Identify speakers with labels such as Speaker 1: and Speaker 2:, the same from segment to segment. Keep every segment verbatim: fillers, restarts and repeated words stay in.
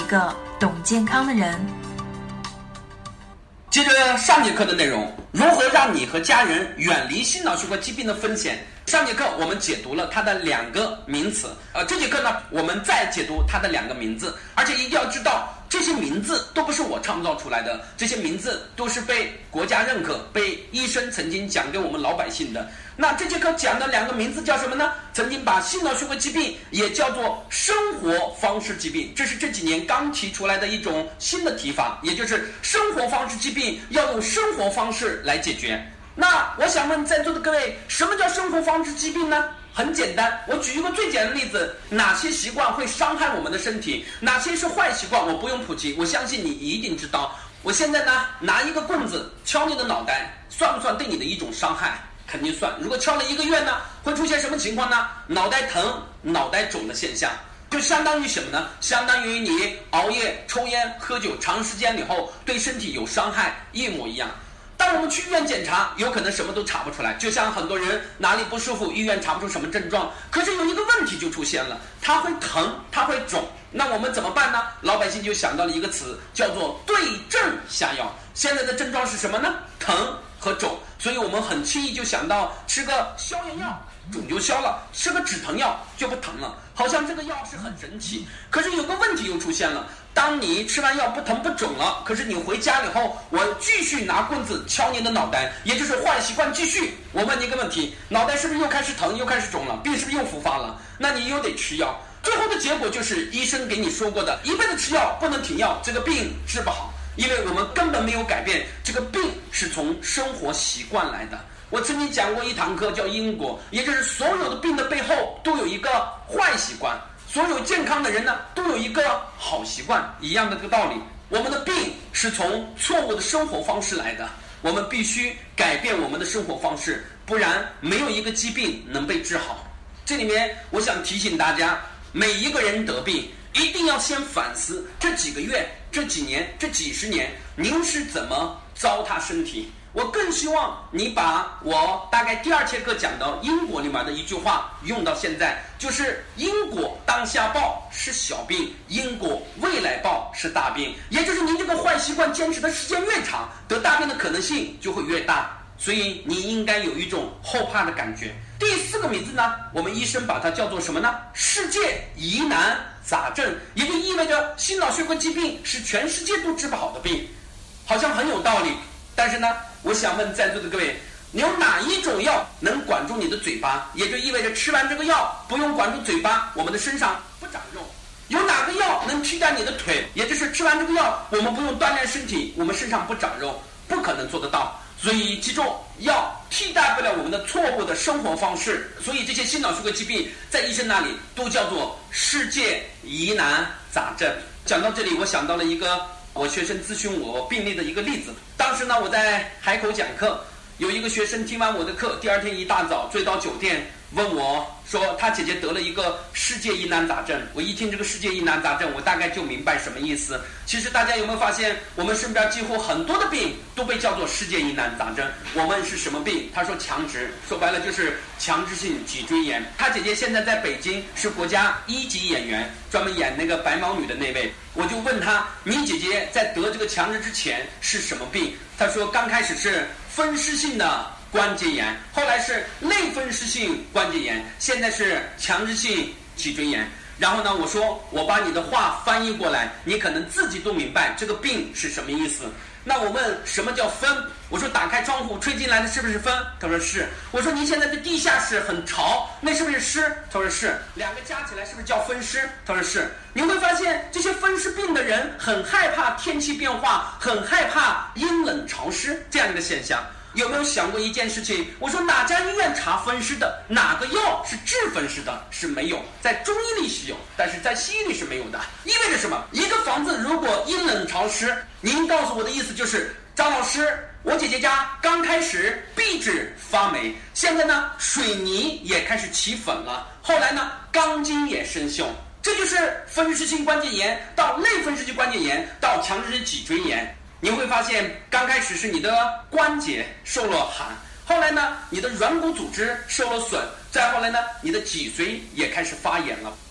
Speaker 1: 个懂健康的人。
Speaker 2: 接着上节课的内容，如何让你和家人远离心脑血管疾病的风险。上节课我们解读了它的两个名词，呃，这节课呢，我们再解读它的两个名字，而且一定要知道，这些名字都不是我创造出来的，这些名字都是被国家认可、被医生曾经讲给我们老百姓的。那这节课讲的两个名字叫什么呢？曾经把心脑血管疾病也叫做生活方式疾病，这是这几年刚提出来的一种新的提法，也就是生活方式疾病要用生活方式来解决。那我想问在座的各位，什么叫生活方式疾病呢？很简单，我举一个最简单的例子，哪些习惯会伤害我们的身体，哪些是坏习惯，我不用普及，我相信你一定知道。我现在呢，拿一个棍子敲你的脑袋，算不算对你的一种伤害？肯定算。如果敲了一个月呢，会出现什么情况呢？脑袋疼、脑袋肿的现象，就相当于什么呢？相当于你熬夜、抽烟、喝酒长时间以后对身体有伤害，一模一样。当我们去医院检查，有可能什么都查不出来，就像很多人哪里不舒服，医院查不出什么症状，可是有一个问题就出现了，它会疼，它会肿，那我们怎么办呢？老百姓就想到了一个词，叫做对症下药。现在的症状是什么呢？疼和肿，所以我们很轻易就想到吃个消炎药，肿就消了，吃个止疼药就不疼了，好像这个药是很神奇。可是有个问题又出现了，当你吃完药不疼不肿了，可是你回家以后，我继续拿棍子敲你的脑袋，也就是坏习惯继续。我问你一个问题，脑袋是不是又开始疼，又开始肿了，病是不是又复发了？那你又得吃药，最后的结果就是医生给你说过的，一辈子吃药不能停药，这个病治不好，因为我们根本没有改变，这个病是从生活习惯来的。我曾经讲过一堂课叫因果，也就是所有的病的背后都有一个坏习惯，所有健康的人呢都有一个好习惯，一样的这个道理。我们的病是从错误的生活方式来的，我们必须改变我们的生活方式，不然没有一个疾病能被治好。这里面我想提醒大家，每一个人得病一定要先反思这几个月、这几年、这几十年您是怎么糟蹋身体。我更希望你把我大概第二节课讲到因果里面的一句话用到现在，就是因果当下报是小病，因果未来报是大病。也就是您这个坏习惯坚持的时间越长，得大病的可能性就会越大，所以你应该有一种后怕的感觉。第四个名字呢，我们医生把它叫做什么呢？世界疑难杂症，也就意味着心脑血管疾病是全世界都治不好的病，好像很有道理。但是呢，我想问在座的各位，你有哪一种药能管住你的嘴巴？也就意味着吃完这个药不用管住嘴巴，我们的身上不长肉。有哪个药能替代你的腿？也就是吃完这个药，我们不用锻炼身体，我们身上不长肉，不可能做得到。所以记住，药替代不了我们的错误的生活方式。所以这些心脑血管疾病在医生那里都叫做世界疑难杂症。讲到这里，我想到了一个我学生咨询我病例的一个例子。当时呢，我在海口讲课，有一个学生听完我的课，第二天一大早追到酒店问我说他姐姐得了一个世界疑难杂症。我一听这个世界疑难杂症，我大概就明白什么意思。其实大家有没有发现，我们身边几乎很多的病都被叫做世界疑难杂症。我问是什么病，他说强直，说白了就是强直性脊椎炎。他姐姐现在在北京是国家一级演员，专门演那个白毛女的那位。我就问他，你姐姐在得这个强直之前是什么病？他说刚开始是风湿性的关节炎，后来是类风湿性关节炎，现在是强直性脊椎炎。然后呢，我说我把你的话翻译过来，你可能自己都明白这个病是什么意思。那我问什么叫风？我说打开窗户吹进来的是不是风？他说是。我说您现在的地下室很潮，那是不是湿？他说是。两个加起来是不是叫风湿？他说是。你会发现这些风湿病的人很害怕天气变化，很害怕阴冷潮湿这样一个现象。有没有想过一件事情？我说哪家医院查风湿的，哪个药是治风湿的？是没有。在中医里是有，但是在西医里是没有的。意味着什么？一个房子如果阴冷潮湿，您告诉我的意思就是张老师，我姐姐家刚开始壁纸发霉，现在呢水泥也开始起粉了，后来呢钢筋也生锈。这就是风湿性关节炎到类风湿性关节炎到强直性脊椎炎。你会发现刚开始是你的关节受了寒，后来呢你的软骨组织受了损，再后来呢你的脊髓也开始发炎了。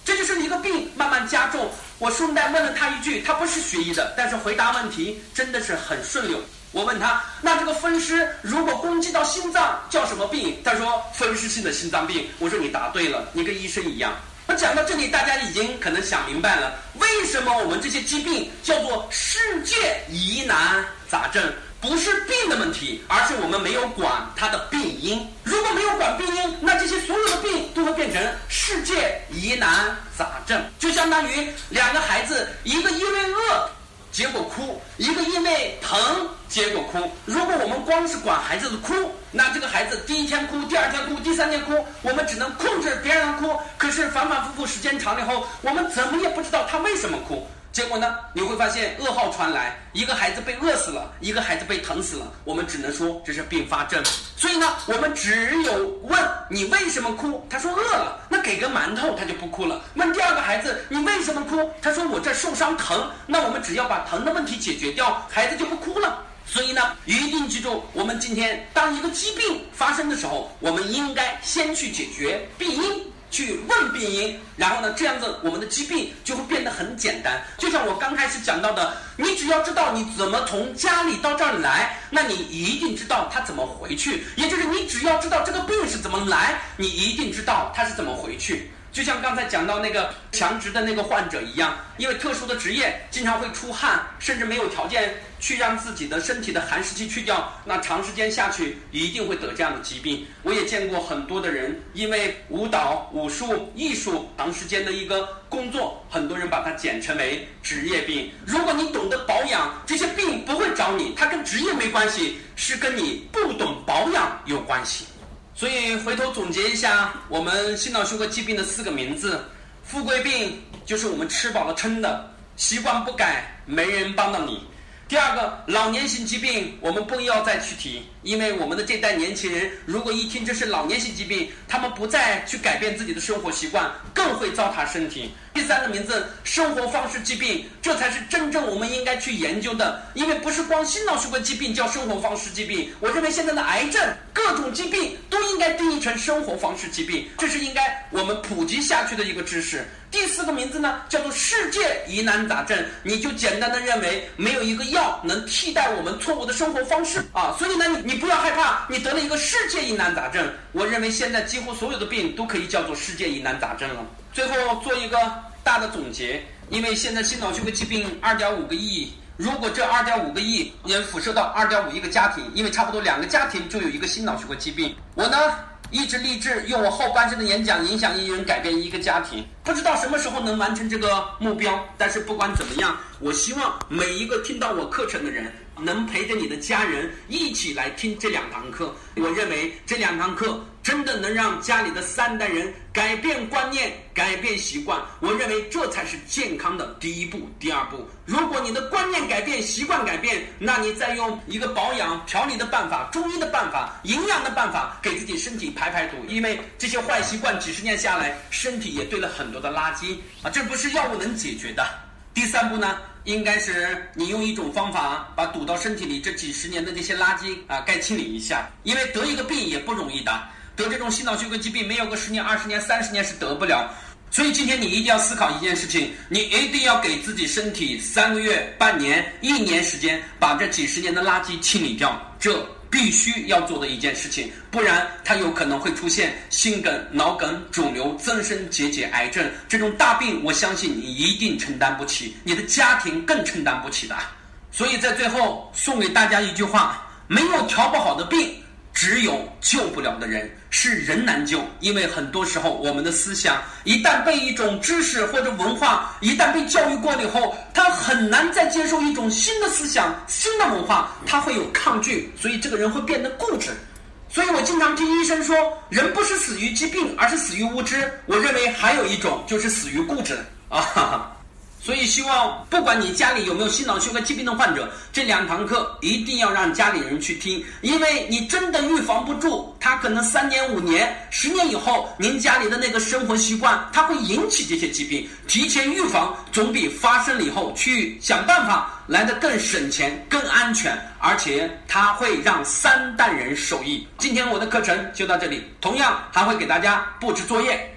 Speaker 2: 这就是一个病慢慢加重。我顺带问了他一句，他不是学医的，但是回答问题真的是很顺溜。我问他，那这个风湿如果攻击到心脏叫什么病？他说风湿性的心脏病。我说你答对了，你跟医生一样。我讲到这里，大家已经可能想明白了，为什么我们这些疾病叫做世界疑难杂症，不是病的问题，而是我们没有管它的病因。如果没有管病因，那这些所有的病都会变成世界疑难杂症。就相当于两个孩子，一个因为饿结果哭，一个因为疼结果哭。如果我们光是管孩子的哭，那这个孩子第一天哭，第二天哭，第三天哭，我们只能控制别人哭，可是反反复复时间长了以后，我们怎么也不知道他为什么哭。结果呢，你会发现噩耗传来，一个孩子被饿死了，一个孩子被疼死了，我们只能说这是并发症。所以呢，我们只有问你为什么哭，他说饿了，那给个馒头他就不哭了。问第二个孩子你为什么哭，他说我这受伤疼，那我们只要把疼的问题解决掉，孩子就不哭了。所以呢，一定记住，我们今天当一个疾病发生的时候，我们应该先去解决病因，去问病因，然后呢，这样子我们的疾病就会变得很简单。就像我刚开始讲到的，你只要知道你怎么从家里到这儿来，那你一定知道他怎么回去。也就是你只要知道这个病是怎么来，你一定知道他是怎么回去。就像刚才讲到那个强直的那个患者一样，因为特殊的职业经常会出汗，甚至没有条件去让自己的身体的寒湿气去掉，那长时间下去一定会得这样的疾病。我也见过很多的人，因为舞蹈、武术、艺术长时间的一个工作，很多人把它简称为职业病。如果你懂得保养，这些病不会找你，它跟职业没关系，是跟你不懂保养有关系。所以回头总结一下我们心脑血管疾病的四个名字。富贵病就是我们吃饱了撑的，习惯不改没人帮到你。第二个，老年型疾病我们不要再去提，因为我们的这代年轻人如果一听这是老年型疾病，他们不再去改变自己的生活习惯，更会糟蹋身体。第三个名字，生活方式疾病，这才是真正我们应该去研究的，因为不是光心脑血管疾病叫生活方式疾病，我认为现在的癌症各种疾病都应该定义成生活方式疾病，这是应该我们普及下去的一个知识。第四个名字呢，叫做世界疑难杂症，你就简单的认为没有一个药能替代我们错误的生活方式啊，所以呢，你你不要害怕，你得了一个世界疑难杂症。我认为现在几乎所有的病都可以叫做世界疑难杂症了。最后做一个大的总结，因为现在心脑血管疾病二点五个亿，如果这二点五个亿也辐射到二点五亿个家庭，因为差不多两个家庭就有一个心脑血管疾病，我呢一直立志用我后半生的演讲影响一人，改变一个家庭。不知道什么时候能完成这个目标，但是不管怎么样，我希望每一个听到我课程的人能陪着你的家人一起来听这两堂课。我认为这两堂课真的能让家里的三代人改变观念，改变习惯。我认为这才是健康的第一步、第二步。如果你的观念改变、习惯改变，那你再用一个保养、调理的办法、中医的办法、营养的办法，给自己身体排排毒。因为这些坏习惯几十年下来，身体也堆了很多的垃圾啊，这不是药物能解决的。第三步呢，应该是你用一种方法把堵到身体里这几十年的这些垃圾啊，该清理一下。因为得一个病也不容易的，得这种心脑血管疾病没有个十年、二十年、三十年是得不了。所以今天你一定要思考一件事情，你一定要给自己身体三个月、半年、一年时间，把这几十年的垃圾清理掉，这必须要做的一件事情，不然它有可能会出现心梗、脑梗、肿瘤、增生结节、癌症这种大病，我相信你一定承担不起，你的家庭更承担不起的。所以在最后送给大家一句话，没有调不好的病，只有救不了的人，是人难救。因为很多时候我们的思想一旦被一种知识或者文化一旦被教育过了以后，他很难再接受一种新的思想、新的文化，他会有抗拒，所以这个人会变得固执。所以我经常听医生说，人不是死于疾病，而是死于无知。我认为还有一种就是死于固执啊哈哈。所以希望不管你家里有没有心脑血管疾病的患者，这两堂课一定要让家里人去听，因为你真的预防不住，他可能三年、五年、十年以后，您家里的那个生活习惯，它会引起这些疾病。提前预防总比发生了以后去想办法来得更省钱、更安全，而且它会让三代人受益。今天我的课程就到这里，同样还会给大家布置作业。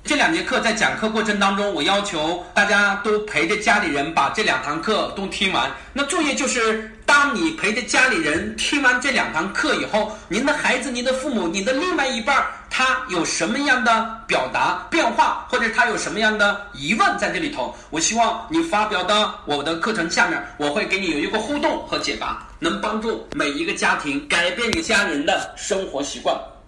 Speaker 2: 这两节课在讲课过程当中，我要求大家都陪着家里人把这两堂课都听完。那注意就是，当你陪着家里人听完这两堂课以后，您的孩子、您的父母、你的另外一半，他有什么样的表达变化，或者他有什么样的疑问在这里头，我希望你发表到我的课程下面，我会给你有一个互动和解答，能帮助每一个家庭改变你家人的生活习惯。